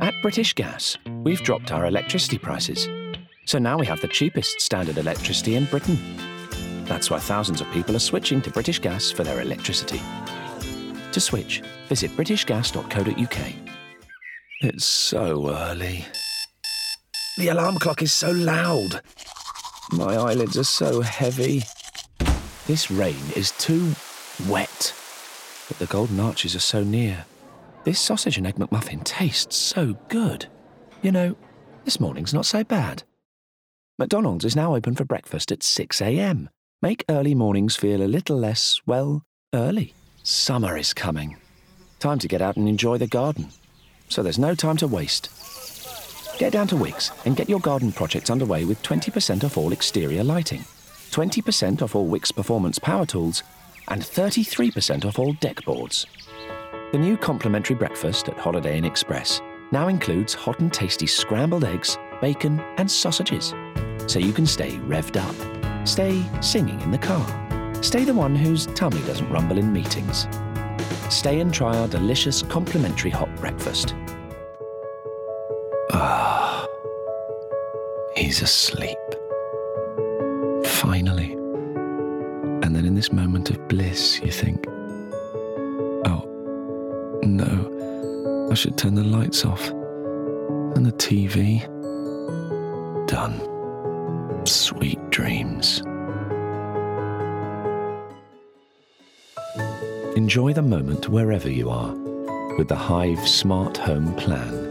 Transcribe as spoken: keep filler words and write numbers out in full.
At British Gas, we've dropped our electricity prices. So now we have the cheapest standard electricity in Britain. That's why thousands of people are switching to British Gas for their electricity. To switch, visit british gas dot co dot uk. It's so early. The alarm clock is so loud. My eyelids are so heavy. This rain is too wet. But the golden arches are so near. This sausage and egg McMuffin tastes so good. You know, this morning's not so bad. McDonald's is now open for breakfast at six a m. Make early mornings feel a little less, well, early. Summer is coming. Time to get out and enjoy the garden. So there's no time to waste. Get down to Wickes and get your garden project underway with twenty percent off all exterior lighting, twenty percent off all Wickes Performance power tools, and thirty-three percent off all deck boards. The new complimentary breakfast at Holiday Inn Express now includes hot and tasty scrambled eggs, bacon and sausages. So you can stay revved up. Stay singing in the car. Stay the one whose tummy doesn't rumble in meetings. Stay and try our delicious complimentary hot breakfast. Ah, he's asleep. Finally. And then in this moment of bliss, you think, oh, no, I should turn the lights off. And the T V. Done. Sweet dreams. Enjoy the moment wherever you are with the Hive Smart Home Plan.